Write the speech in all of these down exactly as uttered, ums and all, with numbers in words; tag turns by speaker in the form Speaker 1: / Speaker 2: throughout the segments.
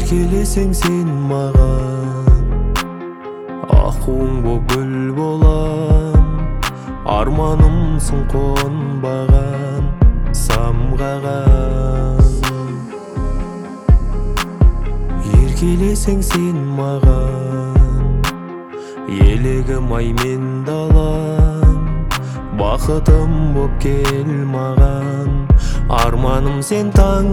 Speaker 1: Еркелесең сен маған, ақуың боп гүл болам. Арманымсың қонбаған, самғаған. Еркелесең сен маған, елігім ай мен далам. Бақытым боп кел маған, арманым сен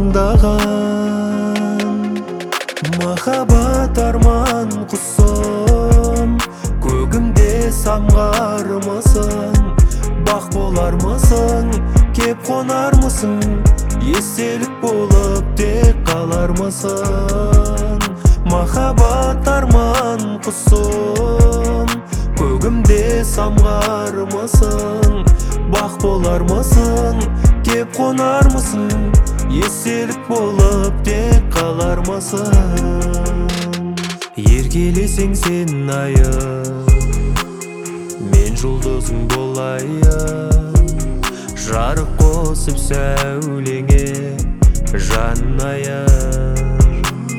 Speaker 1: таңдаған. Махаббат арман құсым, көгімде самғармысың. Бақ болармысың, кеп қонармысың, естелік болып тек қалармысың. Махаббат арман құсым, көгімде самғармысың. Бақ болармысың, кеп қонармысың, естелік болып тек қалармысың. Еркелесең сен айым, мен жұлдызың болайын. Жарық қосып сәулеңе жанайын.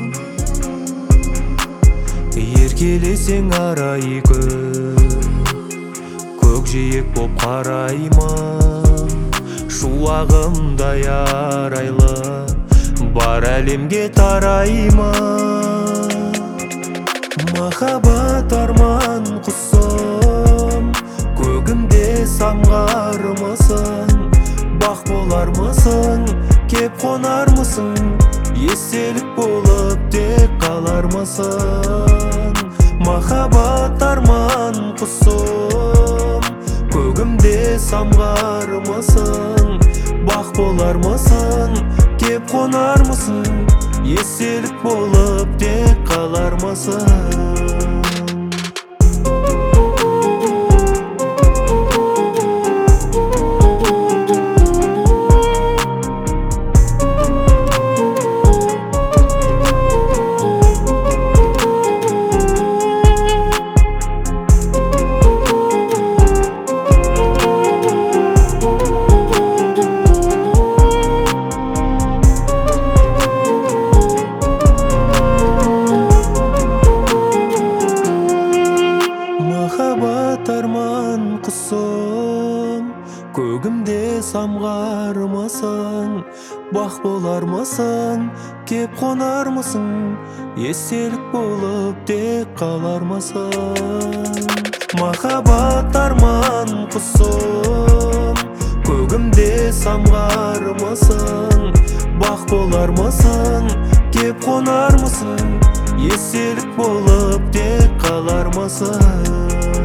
Speaker 1: Еркелесең арай күн, көкжиек боп қараймын. Шуағымдай арайлы, бар әлемге тараймын. Махаббат арман құсым, көгімде самғармысың. Бақ болармысың, кеп қонармысың, естелік болып тек қалармысың. Махаббат арман құсым, көгімде самғармысың. Бақ болармысың, кеп қонармысың, естелік болып тек қалармысың. Махаббат арман құсым, көгімде самғармысың. Бақ болармысың, кеп қонармысың, естелік болып тек қалармысың. Махаббат арман құсым, көгімде самғармысың. Бақ болармысың, кеп қонармысың, естелік болып тек қалармысың.